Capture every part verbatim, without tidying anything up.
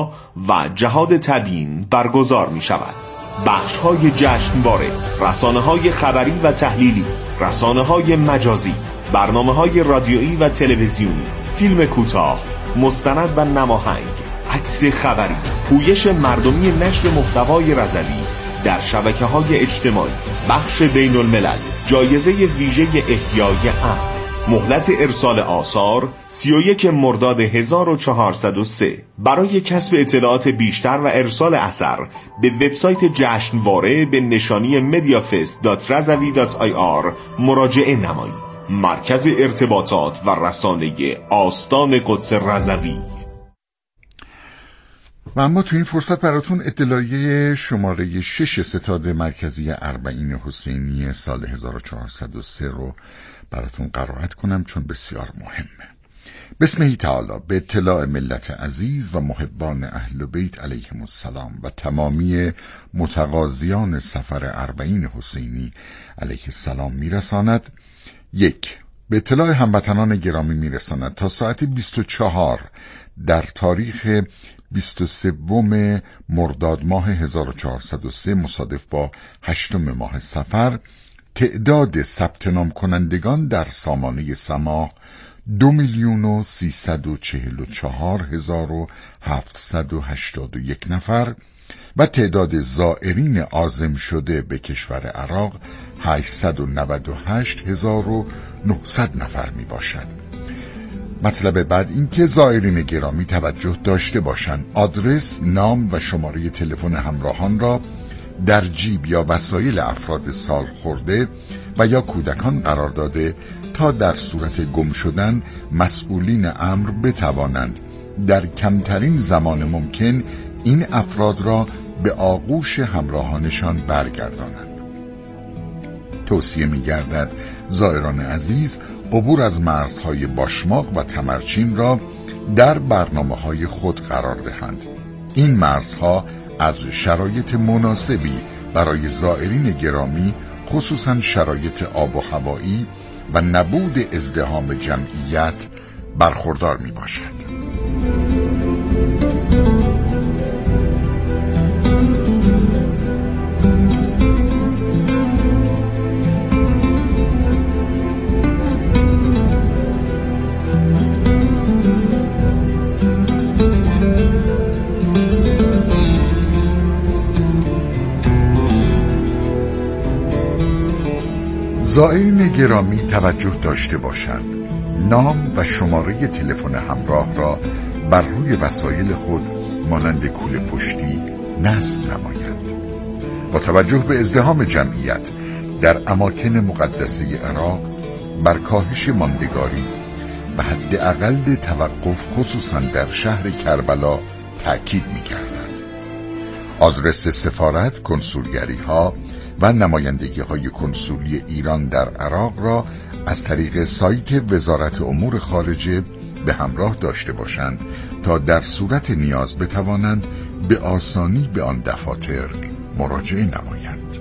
ها و جهاد تبیین برگزار می شود. بخش های جشنواره، رسانه های خبری و تحلیلی، رسانه های مجازی، برنامه های رادیویی و تلویزیونی، فیلم کوتاه، مستند و نماهنگ، عکس خبری، پویش مردمی نشر محتوای رضوی در شبکه‌های اجتماعی، بخش بین الملل، جایزه ویژه احیای امن. مهلت ارسال آثار سی و یک مرداد هزار و چهارصد و سه. برای کسب اطلاعات بیشتر و ارسال اثر به وبسایت جشنواره به نشانی مدیافست دات رضوی دات آی آر مراجعه نمایید. مرکز ارتباطات و رسانه آستان قدس رضوی. و اما تو این فرصت براتون اطلاعیه شماره شش ستاد مرکزی اربعین حسینی سال هزار و چهارصد و سه رو براتون قرائت کنم چون بسیار مهمه. بسمه تعالی به اطلاع ملت عزیز و محبان اهل بیت علیهم السلام و تمامی متقاضیان سفر اربعین حسینی علیه السلام میرساند. یک، به اطلاع هموطنان گرامی میرساند تا ساعت بیست و چهار در تاریخ بیست و سوم مرداد ماه هزار و چهارصد و سه مصادف با هشتم ماه صفر تعداد ثبت نام کنندگان در سامانه سماع دو میلیون و سیصد و چهل و چهار هزار و هفتصد و هشتاد و یک نفر و تعداد زائرین عازم شده به کشور عراق هشتصد و نود و هشت هزار و نهصد نفر می باشد. مطلب بعد این که زائرین گرامی توجه داشته باشند آدرس، نام و شماره تلفن همراهان را در جیب یا وسایل افراد سال خورده و یا کودکان قرار داده تا در صورت گم شدن مسئولین امر بتوانند در کمترین زمان ممکن این افراد را به آغوش همراهانشان برگردانند. توصیه می گردد زائران عزیز عبور از مرزهای باشماق و تمرچین را در برنامه‌های خود قرار دهند. این مرزها از شرایط مناسبی برای زائرین گرامی خصوصا شرایط آب و هوایی و نبود ازدحام جمعیت برخوردار می باشد. زائرین گرامی توجه داشته باشند نام و شماره تلفن همراه را بر روی وسایل خود مانند کوله پشتی نصب نمایند. با توجه به ازدحام جمعیت در اماکن مقدسه عراق بر کاهش ماندگاری و حداقل توقف خصوصا در شهر کربلا تأکید می‌کردند. آدرس سفارت، کنسولگری ها و نمایندگی های کنسولی ایران در عراق را از طریق سایت وزارت امور خارجه به همراه داشته باشند تا در صورت نیاز بتوانند به آسانی به آن دفاتر مراجعه نمایند.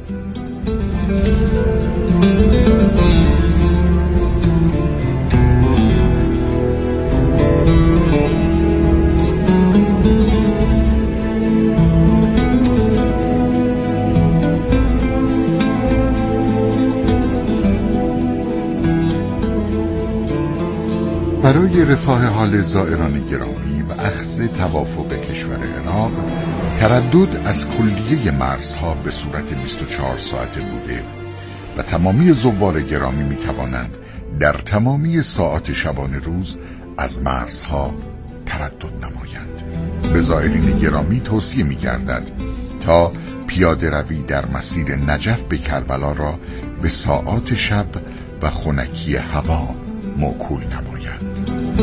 برای رفاه حال زائران گرامی و اخذ توافق کشور عراق تردد از کلیه مرزها به صورت بیست و چهار ساعته بوده و تمامی زوار گرامی می توانند در تمامی ساعات شبانه روز از مرزها تردد نمایند. به زائرین گرامی توصیه می گردد تا پیاده روی در مسیر نجف به کربلا را به ساعات شب و خنکی هوا موکول نمایند.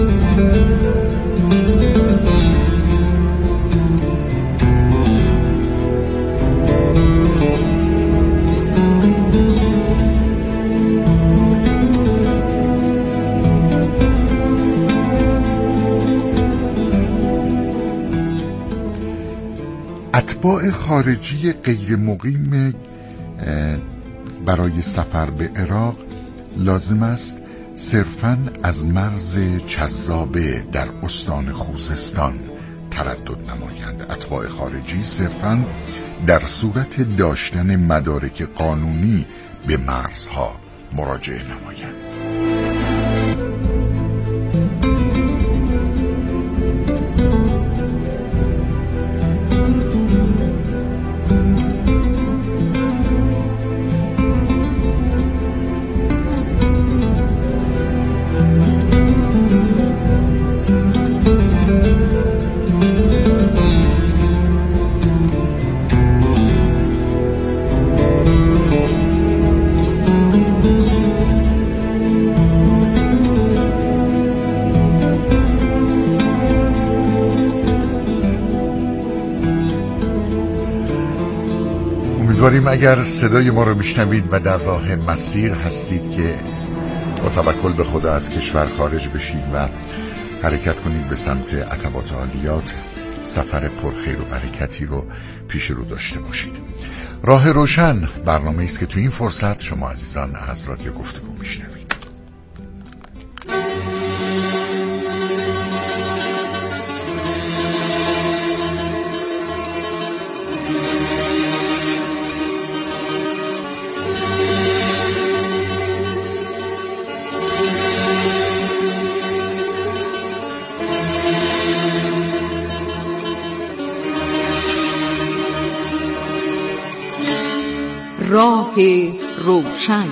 اتباع خارجی غیر مقیم برای سفر به عراق لازم است صرفاً از مرز چذابه در استان خوزستان تردد نمایند. اتباع خارجی صرفاً در صورت داشتن مدارک قانونی به مرزها مراجعه نمایند. امیدواریم اگر صدای ما رو میشنوید و در راه مسیر هستید که با توکل به خدا از کشور خارج بشید و حرکت کنید به سمت عتبات عالیات، سفر پرخیر و برکتی رو پیش رو داشته باشید. راه روشن برنامه است که تو این فرصت شما عزیزان از رادیو گفتگو میشنوید. راه روشن.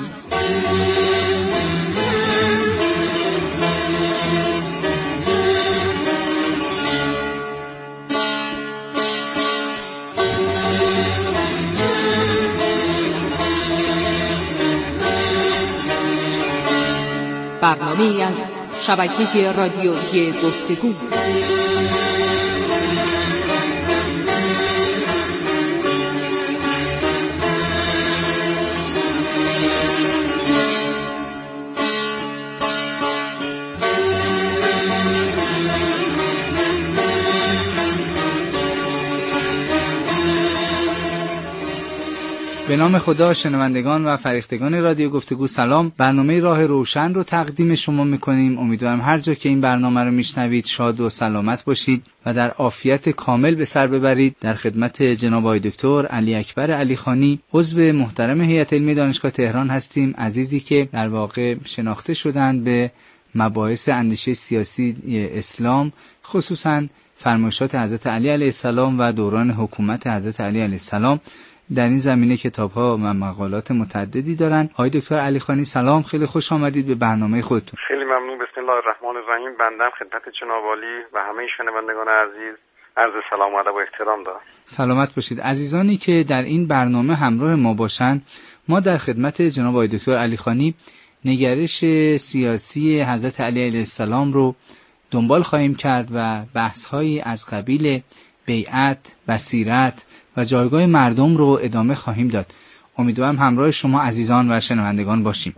برنامه‌ای از شبکه رادیویی گفتگو. به نام خدا، شنوندگان و فریختگان رادیو گفتگو سلام. برنامه راه روشن رو تقدیم شما میکنیم. امیدوارم هر جا که این برنامه رو میشنوید شاد و سلامت باشید و در عافیت کامل به سر ببرید. در خدمت جناب آقای دکتر علی اکبر علیخانی، عضو محترم هیئت علمی دانشگاه تهران هستیم. عزیزی که در واقع شناخته شدند به مباحث اندیشه سیاسی اسلام، خصوصا فرمایشات حضرت علی علیه السلام و دوران حکومت حضرت علی علیه السلام. در این زمینه کتاب‌ها و مقالات متعددی دارن. آقای دکتر علیخانی سلام، خیلی خوش آمدید به برنامه خودتون. خیلی ممنون. بسم الله الرحمن الرحیم. بندم خدمت جناب عالی و همه شنوندگان عزیز عرض سلام و ادب و احترام دارم. سلامت باشید. عزیزانی که در این برنامه همراه ما باشند، ما در خدمت جناب آقای دکتر علیخانی نگرش سیاسی حضرت علی علیه السلام رو دنبال خواهیم کرد و بحث‌هایی از قبیل بیعت، بصیرت و جایگاه مردم رو ادامه خواهیم داد. امیدوارم همراه شما عزیزان و شنوندگان باشیم.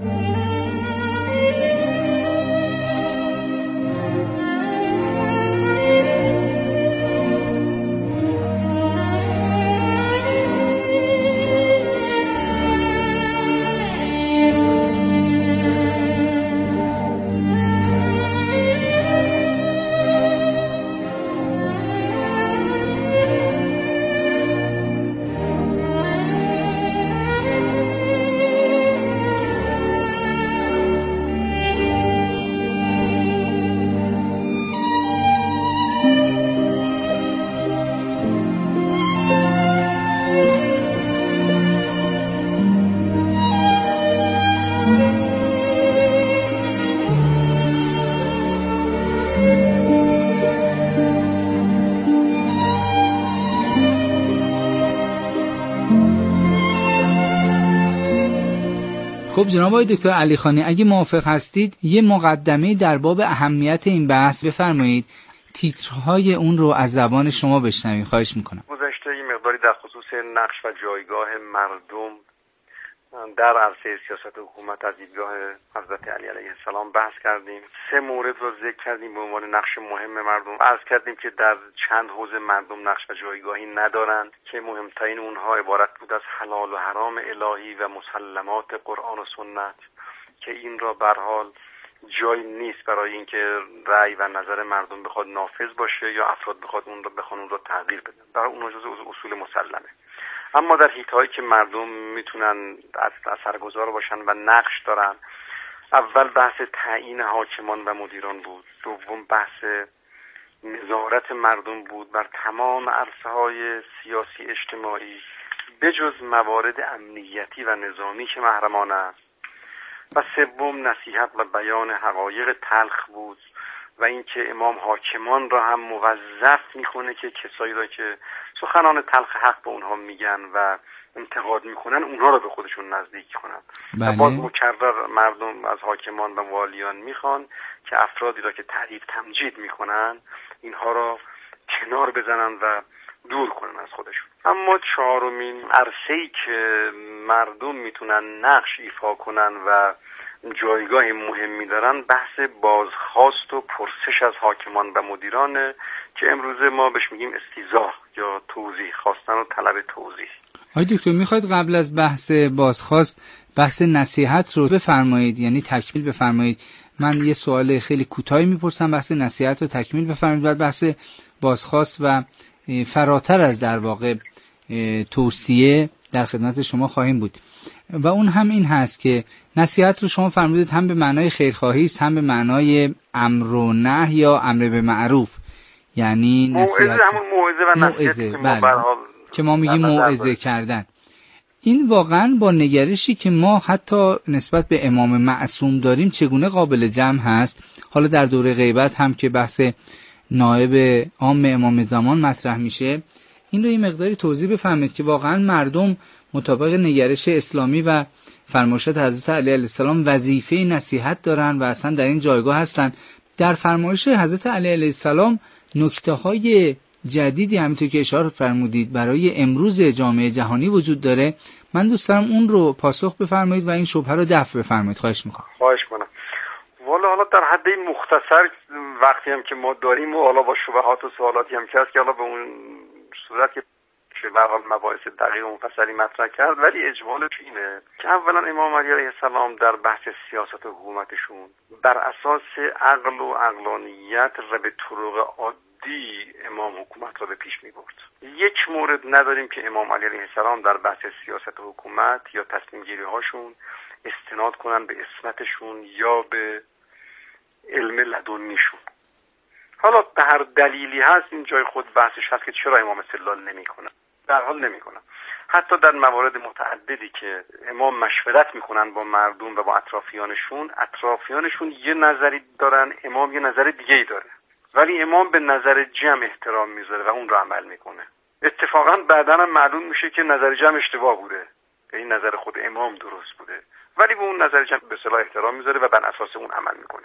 خب جناب آقای دکتر علیخانی، اگه موافق هستید یه مقدمه در باب اهمیت این بحث بفرمایید. تیترهای اون رو از زبان شما بشنویم، خواهش میکنم. گذشته یه مقداری در خصوص نقش و جایگاه مردم در عرصه سیاست و حکومت از دیدگاه حضرت علی علیه السلام بحث کردیم. سه مورد رو ذکر کردیم به عنوان نقش مهم مردم. عرض کردیم که در چند حوزه مردم نقش و جایگاهی ندارند که مهمترین اونها عبارت بود از حلال و حرام الهی و مسلمات قرآن و سنت که این را به هر حال جایی نیست برای اینکه رأی و نظر مردم بخواد نافذ باشه یا افراد بخواد اون رو بخوان اون رو تغییر بدن. برای اون جزء اصول مسلمه. اما در حیطه‌هایی که مردم میتونن اثرگذار باشن و نقش دارن، اول بحث تعیین حاکمان و مدیران بود، دوم بحث نظارت مردم بود بر تمام عرصه‌های سیاسی اجتماعی بجز موارد امنیتی و نظامی که محرمانه است، و سوم نصیحت و بیان حقایق تلخ بود و اینکه امام حاکمان را هم موظف میکنه که کسایی را که سخنان تلخ حق به اونها میگن و انتقاد میکنن اونها را به خودشون نزدیک کنن. بله. و باز مکرر مردم از حاکمان و والیان میخوان که افرادی را که تعریف تمجید میکنن اینها را کنار بزنن و دور کنن از خودشون. اما چهارمین عرصه‌ای که مردم میتونن نقش ایفا کنن و جایگاه مهمی دارن بحث بازخواست و پرسش از حاکمان و مدیران که امروزه ما بهش میگیم استیضاح یا توضیح خواستن و طلب توضیح. آقای دکتر میخواید قبل از بحث بازخواست بحث نصیحت رو بفرمایید، یعنی تکمیل بفرمایید. من یه سوال خیلی کوتاهی میپرسم، بحث نصیحت رو تکمیل بفرمایید، بعد بحث بازخواست و فراتر از در واقع توصیه در خدمت شما خواهیم بود. و اون هم این هست که نصیحت رو شما فرمودید هم به معنای خیرخواهی است هم به معنای امر و نهی یا امر به معروف، یعنی نصیحت همون موعظه و نصیحتی که ما بله. که ما میگیم موعظه کردن. این واقعا با نگرشی که ما حتی نسبت به امام معصوم داریم چگونه قابل جمع هست؟ حالا در دوره غیبت هم که بحث نائب عام امام زمان مطرح میشه، این رو یه مقداری توضیح بفهمید که واقعا مردم مطابق نگرش اسلامی و فرمایشات حضرت علی علیه السلام وظیفه نصیحت دارن و اصلا در این جایگاه هستن. در فرمایش حضرت علی علیه السلام نکته‌های جدیدی همینطور که اشاره فرمودید برای امروز جامعه جهانی وجود داره. من دوست دارم اون رو پاسخ بفرمایید و این شبهه رو دفع بفرمایید. خواهش میکنم. خواهش کنم. والا حالا در حد مختصر وقتی هم که ما داریم و حالا با شبهات و سوالاتی هم که هست که حالا به اون صورت که به هر حال مباحث دقیق و مفصلی مطرح کرد، ولی اجمالش اینه که اولا امام علی علیه السلام در بحث سیاست و حکومتشون بر اساس عقل و عقلانیت و به طرق عادی امام حکومت را به پیش می برد. یک مورد نداریم که امام علی علیه السلام در بحث سیاست و حکومت یا تصمیم گیری هاشون استناد کنن به عصمتشون یا به علم لدنیشون. حالا به هر دلیلی هست این جای خود بحثش هست که چرا امام استدلال نمیکنه. در حال نمیکنه. حتی در موارد متعددی که امام مشورت میکنن با مردم و با اطرافیانشون، اطرافیانشون یه نظری دارن، امام یه نظر دیگه‌ای داره، ولی امام به نظر جمع احترام میذاره و اون رو عمل میکنه. اتفاقا بعداً هم معلوم میشه که نظر جمع اشتباه بوده، این نظر خود امام درست بوده، ولی به اون نظر جمع به اصطلاح احترام میذاره و بر اساس اون عمل میکنه.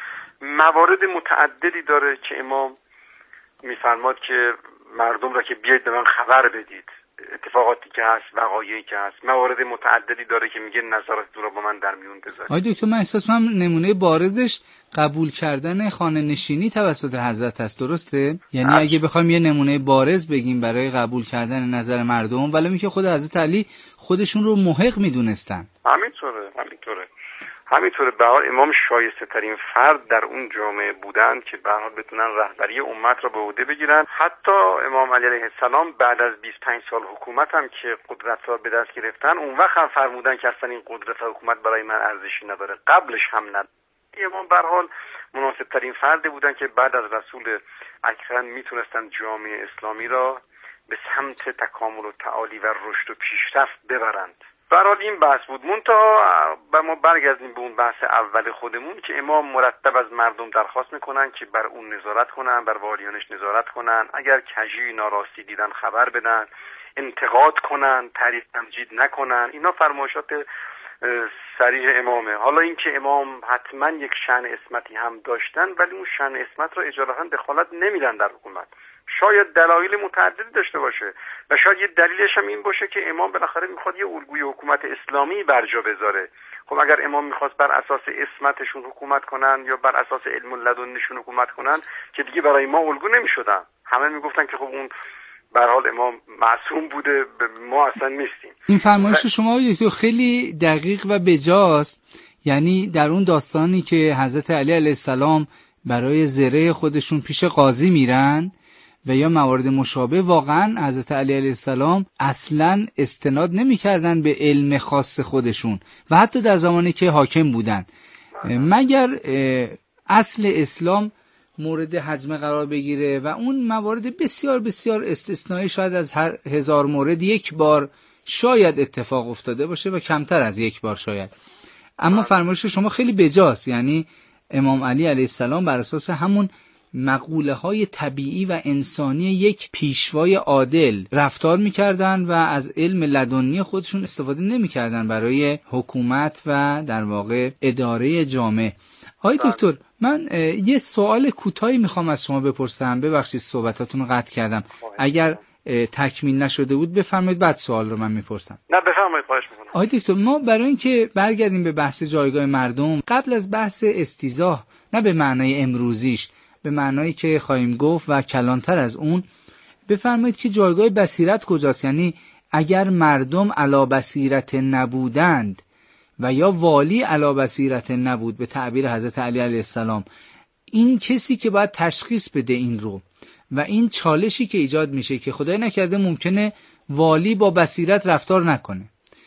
موارد متعددی داره که امام میفرماد که مردم را که بیاید به من خبر بدید، اتفاقاتی که هست، وقایعی که هست. موارد متعددی داره که میگه نظارتتون رو با من در میون بذارید. آقای دکتر من احساس می‌کنم نمونه بارزش قبول کردن خانه نشینی توسط حضرت است، درسته؟ یعنی اگه بخوایم یه نمونه بارز بگیم برای قبول کردن نظر مردم، ولی میگه خود حضرت علی خودشون رو محق میدونستن. همینطوره، همینطوره. همینطوره. به هر حال امام شایسته ترین فرد در اون جامعه بودن که به هر حال بتونن رهبری امت را به عهده بگیرن. حتی امام علی علیه السلام بعد از بیست و پنج سال حکومت هم که قدرت را به دست گرفتن، اون وقت هم فرمودن که اصلا این قدرت حکومت برای من ارزشی نداره، قبلش هم نداره. امام به هر حال مناسب ترین فرد بودن که بعد از رسول اکرم میتونستن جامعه اسلامی را به سمت تکامل و تعالی و رشد و پیشرفت ببرند. برحال این بحث بود. منتها ما برگردیم به اون بحث اول خودمون که امام مرتب از مردم درخواست میکنن که بر اون نظارت کنن، بر والیانش نظارت کنن، اگر کژی ناراستی دیدن خبر بدن، انتقاد کنن، تعریف تمجید نکنن. اینا فرمایشات صریح امامه. حالا اینکه امام حتما یک شأن عصمتی هم داشتن، ولی اون شأن عصمت را اجالتا دخالت نمیدن در حکومت. شاید دلایل متعددی داشته باشه و شاید یه دلیلش هم این باشه که امام بالاخره میخواد یه الگوی حکومت اسلامی بر جا بذاره. خب اگر امام میخواست بر اساس عصمتشون حکومت کنن یا بر اساس علم لدنیشون حکومت کنن که دیگه برای ما الگو نمیشدن. همه میگفتن که خب اون به هر حال امام معصوم بوده، ما اصلا نیستیم. این فرمایش و... شما دکتر خیلی دقیق و بجاست. یعنی در اون داستانی که حضرت علی علیه السلام برای زره خودشون پیش قاضی میرن و یا موارد مشابه، واقعا حضرت علی علیه السلام اصلا استناد نمی‌کردن به علم خاص خودشون و حتی در زمانی که حاکم بودن، مگر اصل اسلام مورد حجم قرار بگیره و اون موارد بسیار بسیار استثنایی، شاید از هر هزار مورد یک بار شاید اتفاق افتاده باشه و کمتر از یک بار شاید. اما فرمایش شما خیلی بجاست، یعنی امام علی علیه السلام بر اساس همون مقوله های طبیعی و انسانی یک پیشوای عادل رفتار میکردن و از علم لدنی خودشون استفاده نمیکردن برای حکومت و در واقع اداره جامعه. آقای دکتر، من یه سوال کوتاهی میخوام از شما بپرسم، ببخشید صحبتاتون رو قطع کردم، اگر تکمیل نشده بود بفرمایید بعد سوال رو من میپرسم. نه بفرمایید، خواهش میکنم. آقای دکتر، ما برای اینکه برگردیم به بحث جایگاه مردم، قبل از بحث استیضاح، نه به معنای امروزیش، به معنایی که خواهیم گفت و کلانتر از اون، بفرمایید که جایگاه بصیرت کجاست؟ یعنی اگر مردم علا بصیرت نبودند و یا والی علا بصیرت نبود به تعبیر حضرت علی علیه السلام، این کسی که باید تشخیص بده این رو و این چالشی که ایجاد میشه که خدای نکرده ممکنه والی با بصیرت رفتار نکنه.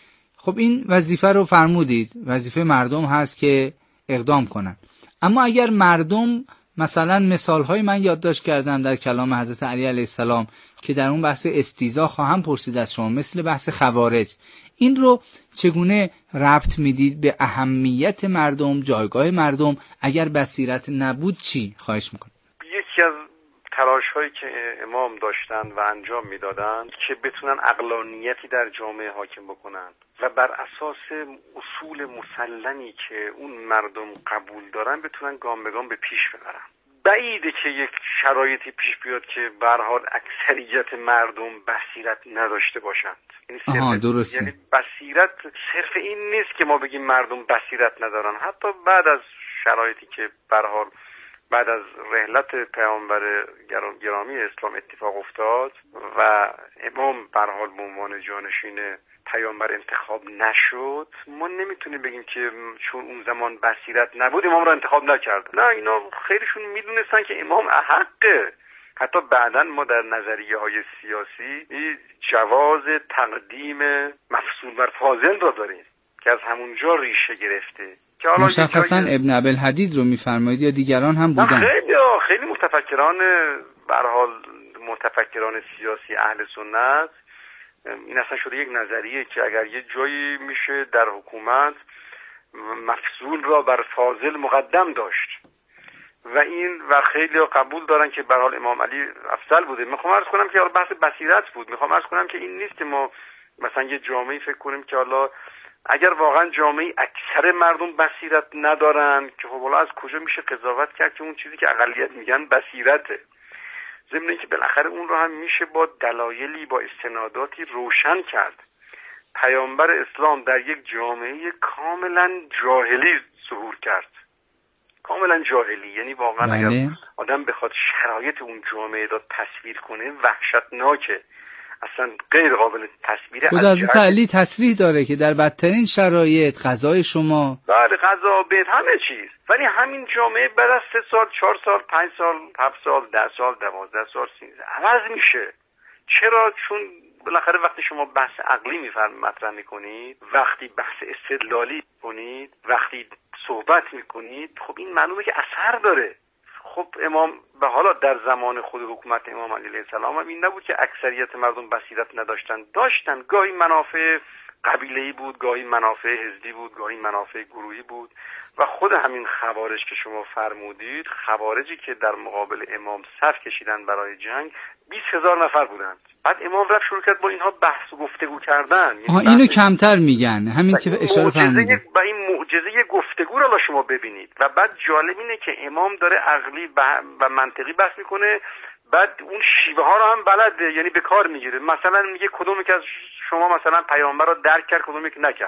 خب این وظیفه رو فرمودید، وظیفه مردم هست که اقدام کنن. اما اگر مردم مثلا مثالهای من یادداشت کردم در کلام حضرت علی علیه السلام که در اون بحث استیضاح خواهم پرسید از شما، مثل بحث خوارج، این رو چگونه ربط میدید به اهمیت مردم، جایگاه مردم؟ اگر بصیرت نبود چی؟ خواهش میکنم. یکی از تلاش هایی که امام داشتن و انجام میدادن که بتونن عقلانیتی در جامعه حاکم بکنن و بر اساس اصول مسلمی که اون مردم قبول دارن بتونن گام به گام به پیش ببرن. بعیده که یک شرایطی پیش بیاد که به هر حال اکثریت مردم بصیرت نداشته باشند. آها درسته. یعنی بصیرت صرف این نیست که ما بگیم مردم بصیرت ندارن. حتی بعد از شرایطی که به هر حال بعد از رحلت پیامبر گرامی اسلام اتفاق افتاد و امام به هر حال به عنوان جانشین پیامبر انتخاب نشد، ما نمیتونیم بگیم که چون اون زمان بصیرت نبود امام رو انتخاب نکرد. نه، اینا خیلیشون میدونستن که امام احقه. حتی بعداً ما در نظریه های سیاسی جواز تقدیم مفصول بر فاضل را داریم که از همونجا ریشه گرفته. مشخصاً جای... ابن ابوالحدید رو میفرمایید یا دیگران هم بودن؟ خیلی خیلی متفکران به هر حال متفکران سیاسی اهل سنت، این اصلا شده یک نظریه که اگر یه جایی میشه در حکومت مفضول را بر فاضل مقدم داشت و این و خیلی قبول دارن که به هر حال امام علی افضل بوده. میخوام عرض کنم که بحث بصیرت بود. میخوام عرض کنم که این نیست که ما مثلا یه جامعه فکر کنیم که حالا اگر واقعا جامعه اکثر مردم بصیرت ندارن که خب حالا از کجا میشه قضاوت کرد که اون چیزی که اقلیت میگن بصیرته. ضمن اینکه بالاخره اون رو هم میشه با دلایلی، با استناداتی روشن کرد. پیامبر اسلام در یک جامعه کاملا جاهلی ظهور کرد، کاملا جاهلی، یعنی واقعا بله. اگر آدم بخواد شرایط اون جامعه رو تصویر کنه وحشتناکه، اصلا غیر قابل تصویره. خود حضرت علی تصریح داره که در بدترین شرایط غذای شما، بله غذا، بید، همه چیز، ولی همین جامعه بعد از سه سال، چهار سال، پنج سال، هفت سال، ده سال، دوازده سال، سینزده عوض میشه. چرا؟ چون بالاخره وقتی شما بحث عقلی میفرم مطرح میکنید، وقتی بحث استدلالی کنید، وقتی صحبت میکنید، خب این معلومه که اثر داره. خب امام به حالا در زمان خود حکومت امام علی علیه السلام هم این نبود که اکثریت مردم بصیرت نداشتن، داشتن. گاهی منافع قبیله‌ای بود، گاهی منافع حزبی بود، گاهی منافع گروهی بود و خود همین خوارج که شما فرمودید، خوارجی که در مقابل امام صف کشیدن برای جنگ بیست هزار نفر بودند. بعد امام رفت شروع کرد با اینها بحث و گفتگو کردن. آها اینو کمتر میگن، همین که اشاره فرمودید. و این معجزه گفتگو رو شما ببینید و بعد جالب اینه که امام داره عقلی و منطقی بحث میکنه، بعد اون شیوه ها رو هم بلده، یعنی به کار میگیره. مثلا میگه کدومی که از شما مثلا پیامبر رو درک کرد، کدومی که نکرد.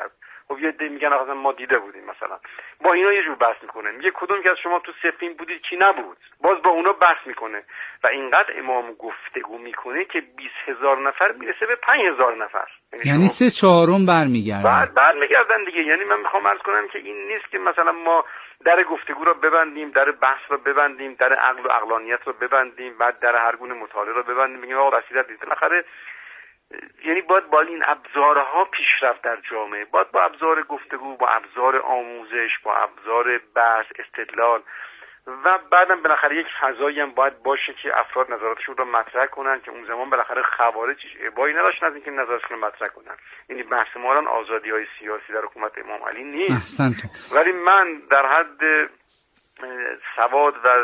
خب یه عده میگن آقا ما دیده بودیم مثلا، با اینا یه جور بحث میکنه، میگه کدوم که از شما تو سفین بودید کی نبود، باز با اونا بحث میکنه و اینقدر امام گفتگو میکنه که بیست هزار نفر میرسه به پنج هزار نفر، یعنی سه چهارم برمیگردن. بعد برمیگردن دیگه. یعنی من میخوام عرض کنم که این نیست که مثلا ما در گفتگو رو ببندیم، در بحث رو ببندیم، در عقل و عقلانیت رو ببندیم، بعد در هر گونه مطالعه رو ببندیم بگیم آقا بصیرت نیست. بالاخره یعنی باید با این ابزارها پیشرفت در جامعه، باید با ابزار گفتگو، با ابزار آموزش، با ابزار بحث، استدلال و بعدم بالاخره یک فضایی هم باید باشه که افراد نظراتشون رو مطرح کنن، که اون زمان بالاخره خوارج ابایی نداشتن از اینکه نظراتشون رو مطرح کنن. یعنی بحث ما الان آزادی‌های سیاسی در حکومت امام علی نیست. احسنتون. ولی من در حد سواد و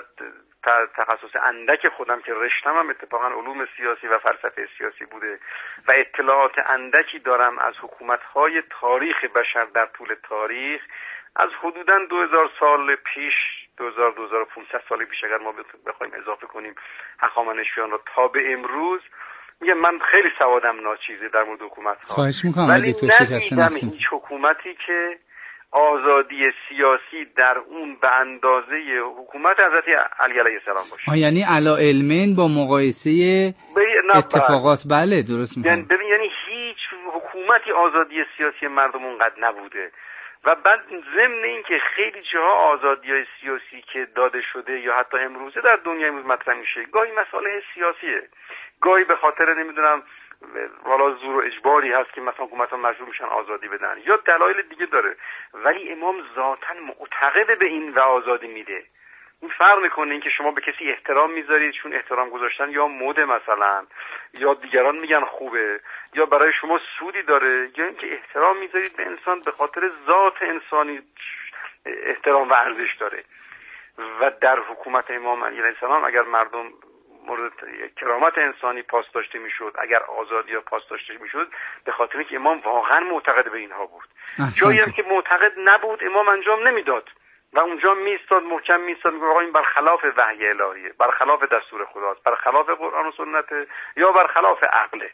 تخصص اندک خودم که رشتم هم اتفاقا علوم سیاسی و فلسفه سیاسی بوده و اطلاعات اندکی دارم از حکومت‌های تاریخ بشر در طول تاریخ، از حدوداً دو هزار سال پیش، دو هزار تا دو هزار و پانصد سال پیش اگر ما بخوایم اضافه کنیم هخامنشیان رو تا به امروز، میگم من خیلی سوادم ناچیزه در مورد حکومت‌ها. خواهش می‌کنم ولی ندیدم هیچ حکومتی که آزادی سیاسی در اون به اندازه حکومت حضرت علی علیه السلام باشه. آه یعنی علا علمین با مقایسه اتفاقات. بله درست میگم. یعنی ببین یعنی هیچ حکومتی آزادی سیاسی مردم اونقدر نبوده و بعد ضمن این که خیلی جاها آزادی‌های سیاسی که داده شده یا حتی امروزه در دنیای امروز مطرح میشه، گاهی مسائل سیاسیه، گاهی به خاطر نمیدونم والا زور و اجباری هست که مثلا حکومت‌ها مجبور میشن آزادی بدن یا دلایل دیگه داره، ولی امام ذاتاً معتقد به این و آزادی میده. این فرق میکنه این که شما به کسی احترام میذارید چون احترام گذاشتن یا مده مثلا، یا دیگران میگن خوبه، یا برای شما سودی داره، یا اینکه احترام میذارید به انسان به خاطر ذات انسانی احترام و ارزش داره. و در حکومت امام علی علیه السلام اگر مردم مورد کرامت انسانی پاس داشته میشد، اگر آزادی ها پاس داشته میشد، به خاطر اینکه امام واقعا معتقد به اینها بود. جایی هم که معتقد نبود امام انجام نمیداد و اونجا میستاد، محکم میستاد، میگه آقا این برخلاف وحی الهیه، برخلاف دستور خداست، برخلاف قرآن و سنت، یا برخلاف عقله.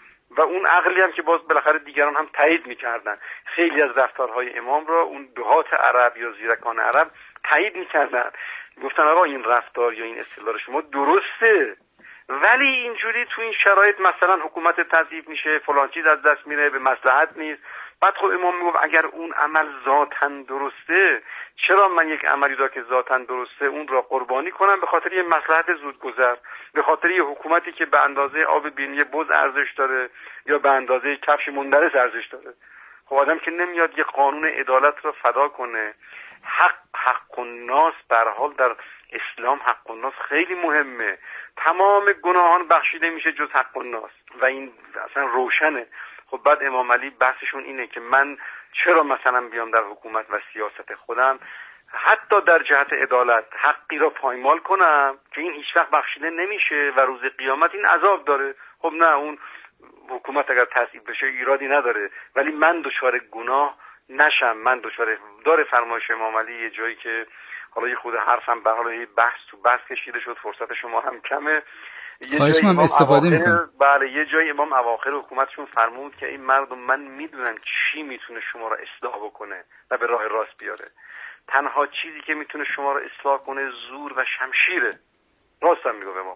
و اون عقلی هم که باز بالاخره دیگران هم تایید میکردن. خیلی از رفتارهای امام را اون دهات عرب یا زیرکان عرب تایید میکردن، گفتن آقا این رفتار یا این استدلال شما درسته، ولی اینجوری تو این شرایط مثلا حکومت تضعیف میشه، فلان چیز از دست میره، به مصلحت نیست. بعد خب امام میگفت اگر اون عمل ذاتاً درسته، چرا من یک عملی را که ذاتاً درسته اون را قربانی کنم به خاطر یه مصلحت زودگذر، به خاطر یه حکومتی که به اندازه آب بینی بز ارزش داره یا به اندازه کفش مندرس ارزش داره. خب آدم که نمیاد یه قانون عدالت را فدا کنه. حق حق الناس در حال در اسلام حق الناس خیلی مهمه. تمام گناهان بخشیده میشه جز حق الناس و این اصلا روشنه. خب بعد امام علی بحثشون اینه که من چرا مثلا بیام در حکومت و سیاست خودم حتی در جهت عدالت حقی را پایمال کنم که این هیچ وقت بخشیده نمیشه و روز قیامت این عذاب داره. خب نه، اون حکومت اگر تصویب بشه ایرادی نداره، ولی من دچار گناه نشم. من دچار داره فرمایش امام علی یه جایی که حالا یه خود حرفم به حال یه بحث تو بحث کشیده شد، فرصت شما هم کمه، خواهش من استفاده میکنم. بله یه جایی امام اواخر حکومتشون فرمود که این مردم من میدونم چی میتونه شما را اصلاح بکنه و به راه راست بیاره. تنها چیزی که میتونه شما را اصلاح کنه زور و شمشیره. راستم میگم امام.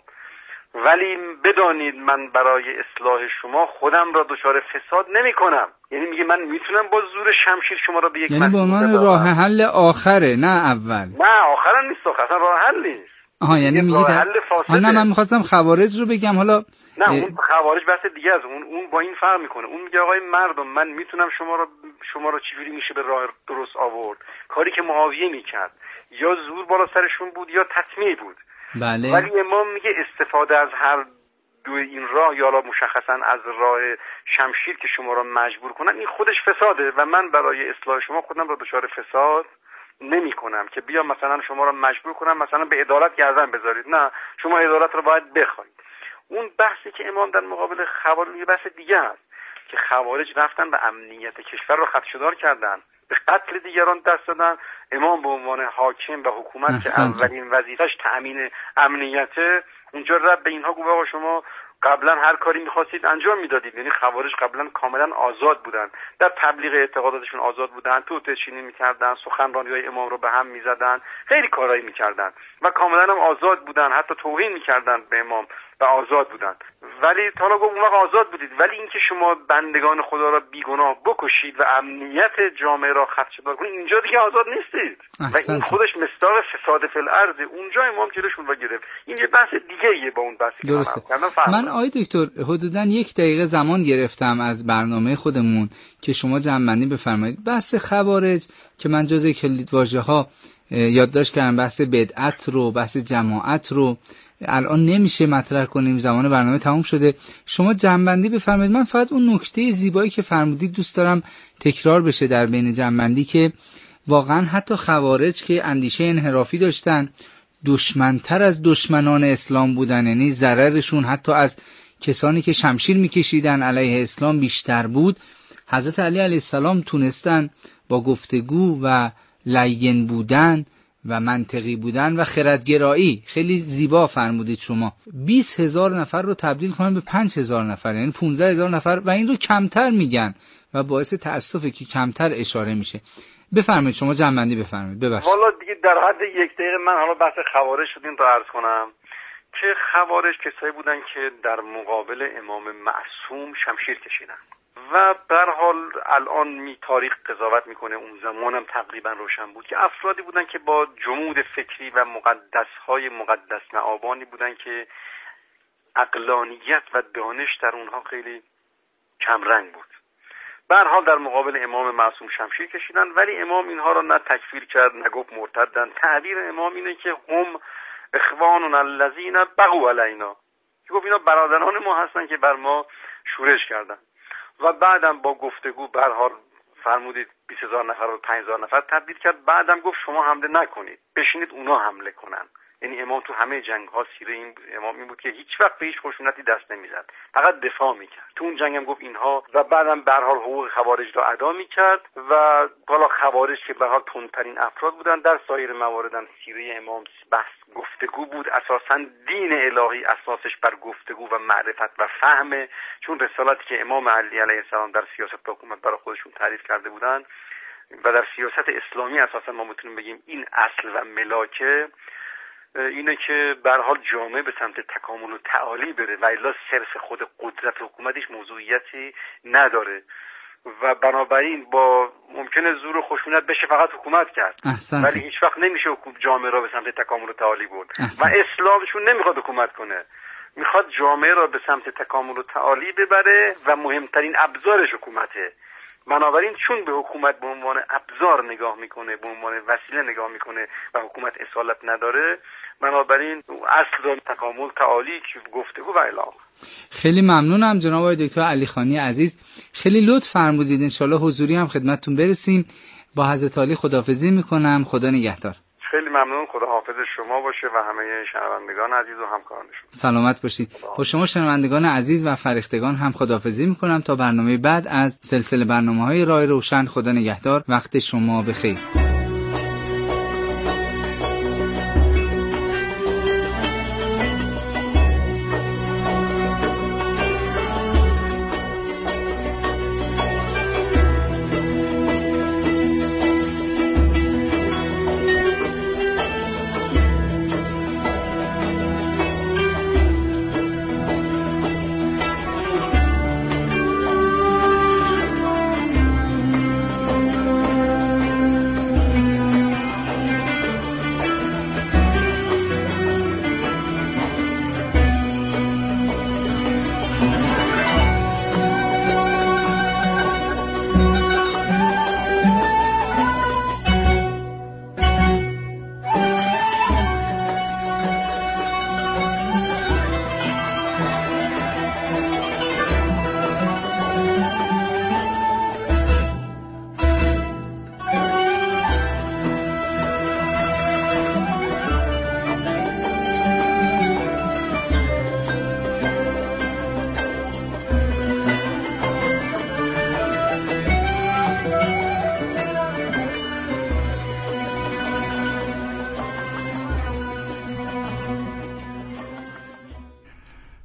ولی بدانید من برای اصلاح شما خودم را دچار فساد نمی کنم. یعنی میگه من میتونم با زور شمشیر شما را به یک یعنی با من راه حل آخره نه اول. نه آخرا نیست، اصلا راه حل نیست. آها یعنی میگید ها نه من میخواستم خوارج رو بگم حالا نه اه... اون خوارج بحث دیگه از اون اون با این فرق میکنه. اون میگه آقای مردم من میتونم شما رو شما رو چجوری میشه به راه درست آورد. کاری که معاویه میکرد یا زور بالا سرشون بود یا تطمیع بود. بله. ولی امام میگه استفاده از هر دو این راه یا مشخصا از راه شمشیر که شما را مجبور کنن این خودش فساده و من برای اصلاح شما خودم را دچار فساد نمی کنم که بیام مثلا شما را مجبور کنم مثلا به عدالت گردن بذارید. نه، شما عدالت را باید بخواید. اون بحثی که امام در مقابل خوارج یه بحث دیگه است که خوارج رفتن و امنیت کشور را خدشه‌دار کردن، به قتل دیگران دست دادن. امام به عنوان حاکم و حکومت که اولین وظیفش تأمین امنیته اونجا رفت به اینها گفت آقا شما قبلا هر کاری میخواستید انجام میدادید. یعنی خوارج قبلا کاملا آزاد بودن، در تبلیغ اعتقاداتشون آزاد بودن، توطئه چینی میکردن، سخنرانی‌های امام رو به هم میزدن، خیلی کارایی میکردن و کاملا هم آزاد بودن، حتی توهین میکردن به امام و آزاد بودن. ولی حالا گفت اون وقت آزاد بودید، ولی اینکه شما بندگان خدا را بیگناه بکشید و امنیت جامعه را خدشه‌دار کنید، اینجا دیگه آزاد نیستید. و این خودش مصداق فساد فی الارض. اونجا امام جلوشون رو گرفت. این یه بحث دیگه ایه با اون بحثی که درسته. من آقای دکتر حدوداً یک دقیقه زمان گرفتم از برنامه خودمون که شما جمع‌بندی بفرمایید. بحث خوارج که من جزء کلیدواژه‌ها یادداشت کردم، بحث بدعت رو، بحث جماعت رو الان نمیشه مطرح کنیم، زمان برنامه تموم شده. شما جمع‌بندی بفرمایید. من فقط اون نکته زیبایی که فرمودید دوست دارم تکرار بشه در بین جمع‌بندی، که واقعا حتی خوارج که اندیشه انحرافی داشتن، دشمنتر از دشمنان اسلام بودن، یعنی ضررشون حتی از کسانی که شمشیر میکشیدن علیه اسلام بیشتر بود. حضرت علی علیه السلام تونستن با گفتگو و لین بودن و منطقی بودن و خردگرایی، خیلی زیبا فرمودید شما، بیست هزار نفر رو تبدیل کنن به پنج هزار نفر، یعنی پونزده هزار نفر، و این رو کمتر میگن و باعث تأسفه که کمتر اشاره میشه. بفرمایید شما جمع‌بندی بفرمایید. ببخشید والا دیگه در حد یک دقیقه من حالا بحث خوارج شدیم تا عرض کنم که خوارج کسایی بودن که در مقابل امام معصوم شمشیر کشیدن و به هر حال الان می تاریخ قضاوت میکنه، اون زمانم تقریبا روشن بود که افرادی بودن که با جمود فکری و مقدسهای مقدس مآبانی بودن که عقلانیت و دانش در اونها خیلی کمرنگ بود. به هر حال در مقابل امام معصوم شمشیر کشیدن، ولی امام اینها را نه تکفیر کرد نه گفت مرتدن. تعبیر امام اینه که هم اخواننا الذین بغوا علینا، که گفت اینا برادران ما هستن که بر ما شورش کردن. و بعدم با گفتگو به هر حال فرمودید بیست هزار نفر رو پنج هزار نفر تبدیل کرد. بعدم گفت شما حمله نکنید، بشینید اونا حمله کنن. یعنی امام تو همه جنگ ها سیره این امام این بود که هیچ وقت به هیچ خشونتی دست نمیزد، فقط دفاع میکرد. تو اون جنگ هم گفت اینها، و بعدم به هر حال حقوق خوارج را ادا میکرد. و حالا خوارج که به هر حال تندترین افراد بودن، در سایر موارد سیره امام بحث گفتگو بود. اساسا دین الهی اساسش بر گفتگو و معرفت و فهمه، چون رسالتی که امام علی علیه السلام در سیاست حکومت برای خودشون تعریف کرده بودن و در سیاست اسلامی اساسا ما میتونیم بگیم این اصل و ملاکه اینه که به هر حال جامعه به سمت تکامل و تعالی بره و الا صرف خود قدرت حکومتش موضوعیتی نداره و بنابراین با ممکنه زور و خشونت بشه فقط حکومت کرد، احسنت. ولی هیچ وقت نمیشه جامعه را به سمت تکامل و تعالی برد. و اسلامشون نمیخواد حکومت کنه، میخواد جامعه را به سمت تکامل و تعالی ببره و مهمترین ابزارش حکومته. بنابراین چون به حکومت به عنوان ابزار نگاه میکنه، به عنوان وسیله نگاه میکنه و حکومت اصالت نداره، بنابراین اصل تکامل تعالی گفتگو و اعلام. خیلی ممنونم جناب آقای دکتر علیخانی عزیز، خیلی لطف فرمودید. انشالله حضوری هم خدمتتون برسیم. با حضرت علی خداحافظی میکنم. خدا نگهدار. خیلی ممنون. خدا حافظ شما باشه و همه شنوندگان عزیز و همکارانشون. سلامت باشید. با شما شنوندگان عزیز و فرشتگان هم خداحافظی میکنم تا برنامه بعد از سلسله برنامه‌های راه روشن. خدا نگهدار. وقت شما بخیر.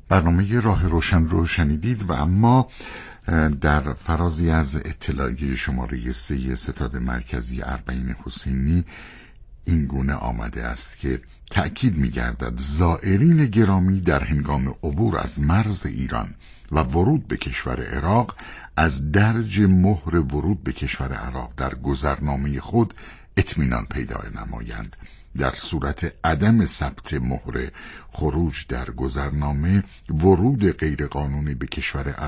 برنامه راه روشن رو شنیدید و اما در فرازی از اطلاعیه شماره سه ستاد مرکزی اربعین حسینی این گونه آمده است که تأکید می‌گردد زائرین گرامی در هنگام عبور از مرز ایران و ورود به کشور عراق از درج مهر ورود به کشور عراق در گذرنامه خود اطمینان پیدا نمایند. در صورت عدم ثبت مهر خروج در گذرنامه، ورود غیرقانونی به کشور